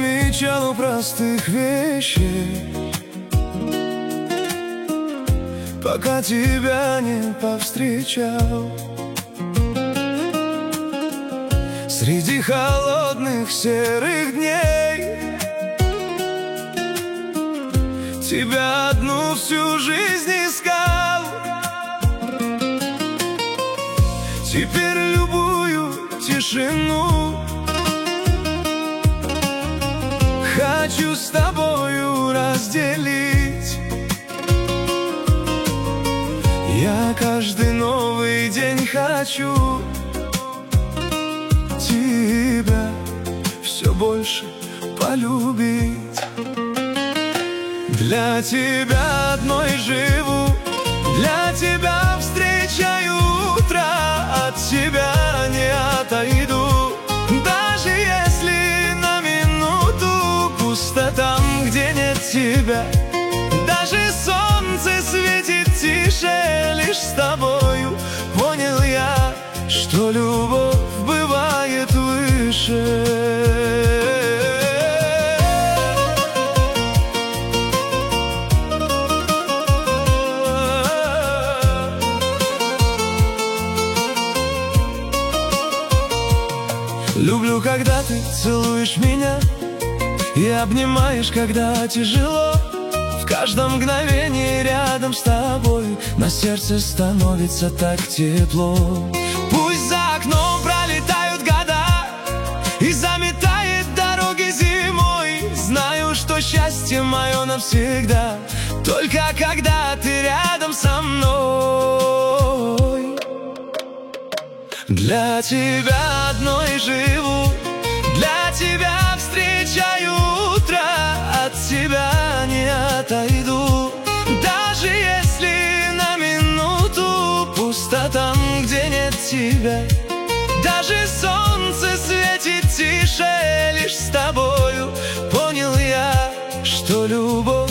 замечал простых вещей, пока тебя не повстречал. Среди холодных серых дней тебя одну всю жизнь искал. Теперь любую тишину хочу с тобою разделить. Я каждый новый день хочу тебя все больше полюбить. Для тебя одной живу, для тебя встречаю утро, от тебя не отойду. Даже если на минуту пусто там, где нет тебя, даже солнце светит тише, лишь с тобою понял я, что любовь бывает выше. Люблю, когда ты целуешь меня и обнимаешь, когда тяжело. В каждом мгновении рядом с тобой на сердце становится так тепло. Пусть за окном пролетают года и заметает дороги зимой, знаю, что счастье мое навсегда только когда ты рядом со мной. Для тебя одной живу, для тебя встречаю утро, от тебя не отойду. Даже если на минуту пусто там, где нет тебя, даже солнце светит тише, лишь с тобою понял я, что любовь